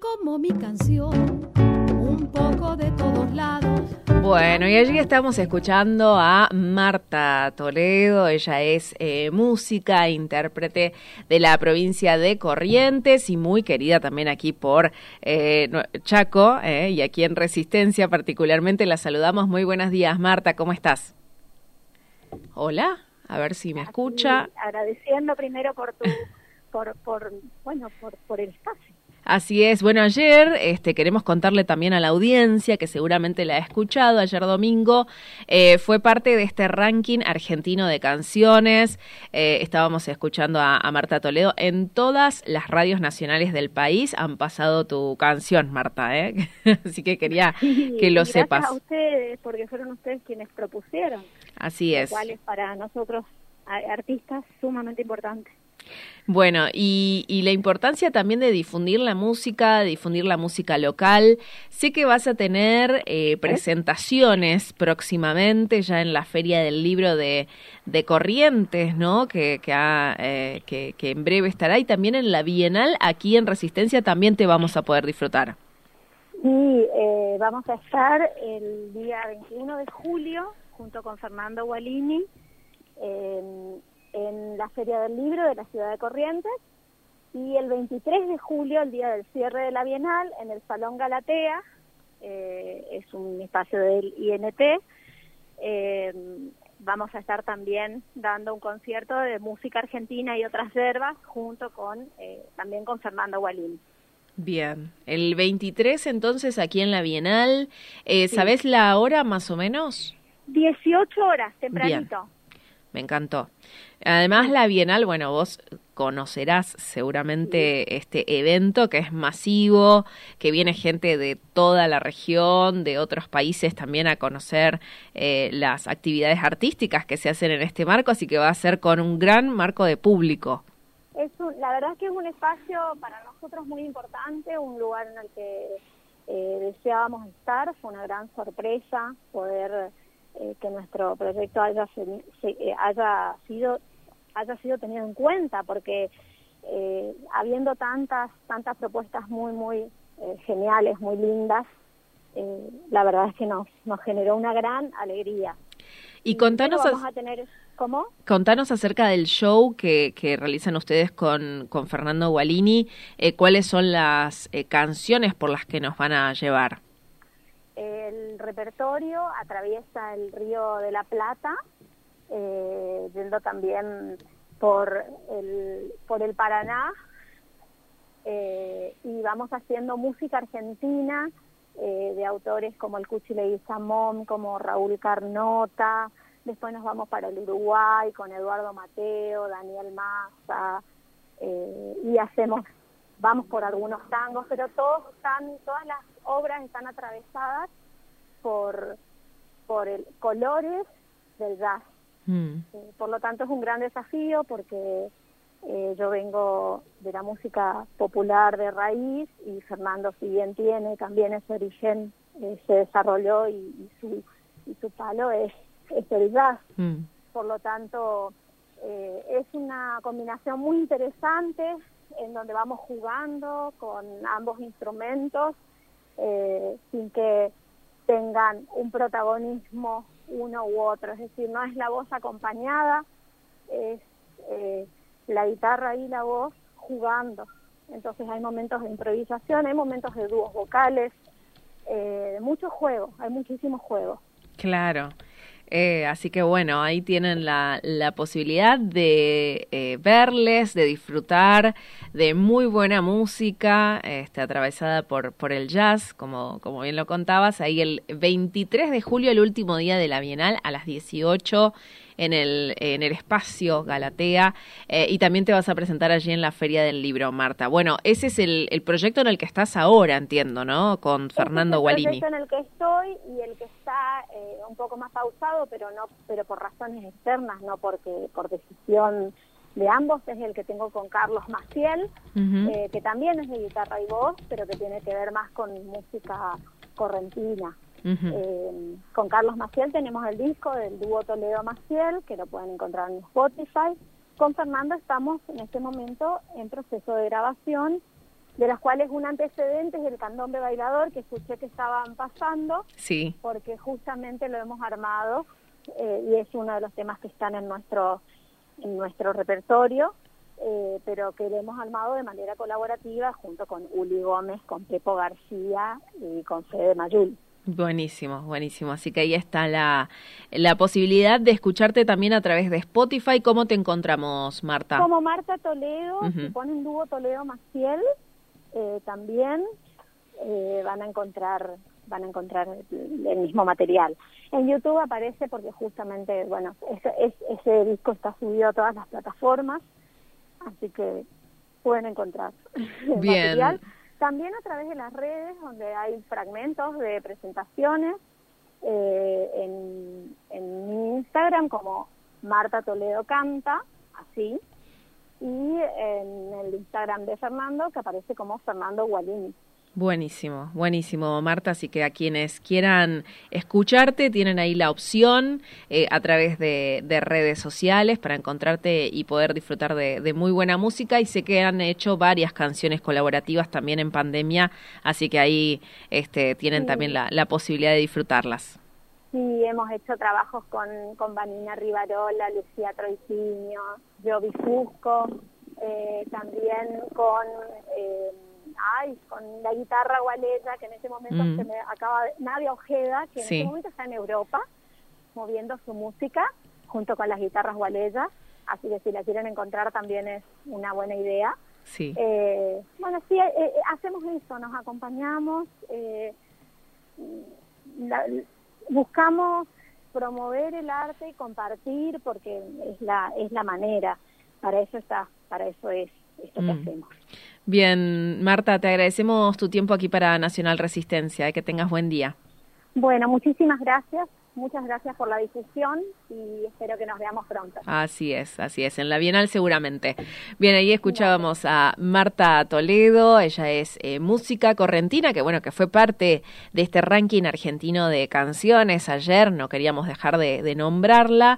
como mi canción, un poco de todos lados. Bueno, y allí estamos escuchando a Marta Toledo. Ella es música, intérprete de la provincia de Corrientes y muy querida también aquí por Chaco y aquí en Resistencia particularmente. La saludamos. Muy buenos días, Marta, ¿cómo estás? Hola, a ver si me escucha. Agradeciendo primero por tu, por el espacio. Así es. Bueno, ayer queremos contarle también a la audiencia, que seguramente la ha escuchado, ayer domingo fue parte de este ranking argentino de canciones. Estábamos escuchando a Marta Toledo. En todas las radios nacionales del país han pasado tu canción, Marta, así que quería que lo sepas. Gracias a ustedes, porque fueron ustedes quienes propusieron. Así es. Lo cual es para nosotros, artistas, sumamente importante. Bueno, y la importancia también de difundir la música local. Sé que vas a tener presentaciones próximamente ya en la Feria del Libro de Corrientes, ¿no? Que en breve estará, y también en la Bienal aquí en Resistencia también te vamos a poder disfrutar. Sí, vamos a estar el día 21 de julio junto con Fernando Gualini en la Feria del Libro de la ciudad de Corrientes, y el 23 de julio, el día del cierre de la Bienal, en el Salón Galatea, es un espacio del INT, vamos a estar también dando un concierto de música argentina y otras yerbas, junto con también con Fernando Gualini. Bien, el 23 entonces aquí en la Bienal, Sí. ¿Sabés la hora más o menos? 18 horas, tempranito. Bien. Me encantó. Además, la Bienal, bueno, vos conocerás seguramente este evento que es masivo, que viene gente de toda la región, de otros países también a conocer las actividades artísticas que se hacen en este marco, así que va a ser con un gran marco de público. La verdad es que es un espacio para nosotros muy importante, un lugar en el que deseábamos estar. Fue una gran sorpresa poder que nuestro proyecto haya sido tenido en cuenta, porque habiendo tantas propuestas muy geniales, muy lindas, la verdad es que nos generó una gran alegría. Y contanos, vamos a tener, ¿cómo? Contanos acerca del show que realizan ustedes con Fernando Gualini. ¿Cuáles son las canciones por las que nos van a llevar? El repertorio atraviesa el Río de la Plata, yendo también por el Paraná, y vamos haciendo música argentina de autores como el Cuchi Leguizamón, como Raúl Carnota. Después nos vamos para el Uruguay con Eduardo Mateo, Daniel Massa, y vamos por algunos tangos, pero todas las obras están atravesadas por colores del jazz. Por lo tanto es un gran desafío, porque yo vengo de la música popular de raíz, y Fernando, si bien tiene también ese origen, se desarrolló y su palo es el jazz. Por lo tanto es una combinación muy interesante en donde vamos jugando con ambos instrumentos sin que tengan un protagonismo uno u otro, es decir, no es la voz acompañada, es la guitarra y la voz jugando. Entonces hay momentos de improvisación, hay momentos de dúos vocales, mucho juego, hay muchísimo juego. Claro. Así que bueno, ahí tienen la posibilidad de verles, de disfrutar de muy buena música, atravesada por el jazz, como bien lo contabas, ahí el 23 de julio, el último día de la Bienal, a las 18 en el espacio Galatea, y también te vas a presentar allí en la Feria del Libro, Marta. Bueno, ese es el proyecto en el que estás ahora, entiendo, ¿no? Con Fernando Gualini. Es el proyecto en el que estoy, y el que está un poco más pausado, pero por razones externas, no por decisión de ambos, es el que tengo con Carlos Maciel, que también es de guitarra y voz, pero que tiene que ver más con música correntina. Con Carlos Maciel tenemos el disco del dúo Toledo Maciel, que lo pueden encontrar en Spotify. Con Fernando estamos en este momento en proceso de grabación de las cuales un antecedente es el candombe bailador, que escuché que estaban pasando, Sí. porque justamente lo hemos armado y es uno de los temas que están en nuestro repertorio, pero que lo hemos armado de manera colaborativa junto con Uli Gómez, con Pepo García y con Fede Mayul. Buenísimo, buenísimo. Así que ahí está la posibilidad de escucharte también a través de Spotify. ¿Cómo te encontramos, Marta? Como Marta Toledo, Uh-huh. si ponen dúo Toledo Maciel, también van a encontrar el mismo material. En YouTube aparece porque justamente, bueno, ese disco está subido a todas las plataformas, así que pueden encontrar el Bien. material. También a través de las redes, donde hay fragmentos de presentaciones, en mi Instagram como Marta Toledo Canta, así, y en el Instagram de Fernando, que aparece como Fernando Gualini. Buenísimo, buenísimo, Marta. Así que a quienes quieran escucharte, tienen ahí la opción a través de redes sociales para encontrarte y poder disfrutar de muy buena música. Y sé que han hecho varias canciones colaborativas también en pandemia, así que ahí tienen Sí. también la posibilidad de disfrutarlas. Sí, hemos hecho trabajos con Vanina Rivarola, Lucía Troitinho, Jovi Fusco, también con la guitarra gualeya, que en ese momento se me acaba Nadia Ojeda, que en Sí. ese momento está en Europa, moviendo su música junto con las guitarras gualeyas, así que si la quieren encontrar también es una buena idea. Sí. Bueno, sí, hacemos eso, nos acompañamos, buscamos promover el arte y compartir, porque es la manera, para eso es esto que hacemos. Bien, Marta, te agradecemos tu tiempo aquí para Nacional Resistencia. Que tengas buen día. Bueno, muchísimas gracias. Muchas gracias por la difusión y espero que nos veamos pronto. Así es, en la Bienal seguramente. Bien, ahí escuchábamos a Marta Toledo, ella es música correntina, que fue parte de este ranking argentino de canciones ayer, no queríamos dejar de nombrarla.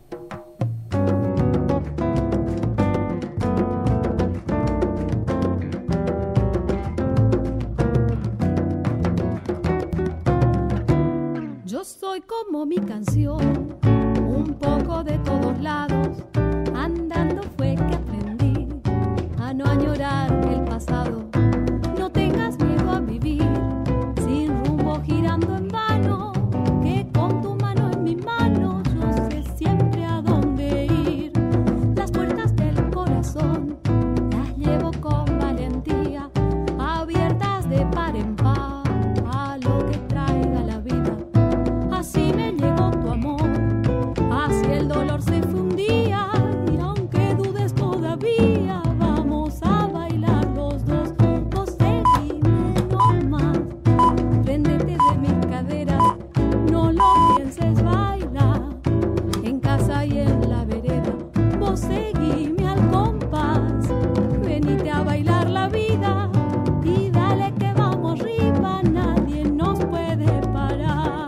Yo soy como mi canción, un poco de todos lados, andando fue que aprendí a no añorar el pasado. No tengas miedo a vivir, sin rumbo girando en vano, que con tu mano en mi mano yo sé siempre a dónde ir. Las puertas del corazón las llevo con valentía, abiertas de par en par a lo que traiga la vida. Así me llegó tu amor, así el dolor se fundía, y aunque dudes todavía, vamos a bailar los dos. Vos seguime nomás, préndete de mis caderas, no lo pienses, baila en casa y en la vereda. Vos seguime al compás, venite a bailar la vida, y dale que vamos arriba, nadie nos puede parar.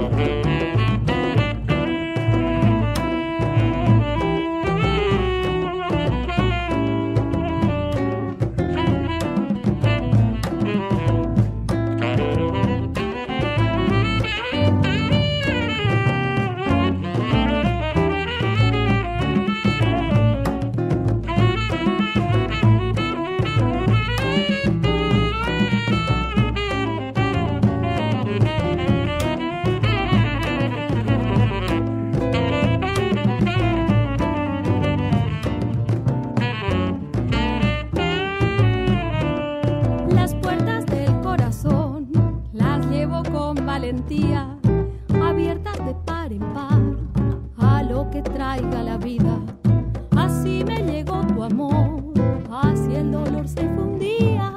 Las puertas del corazón las llevo con valentía, abiertas de par en par a lo que traiga la vida. Así me llegó tu amor, así el dolor se fundía,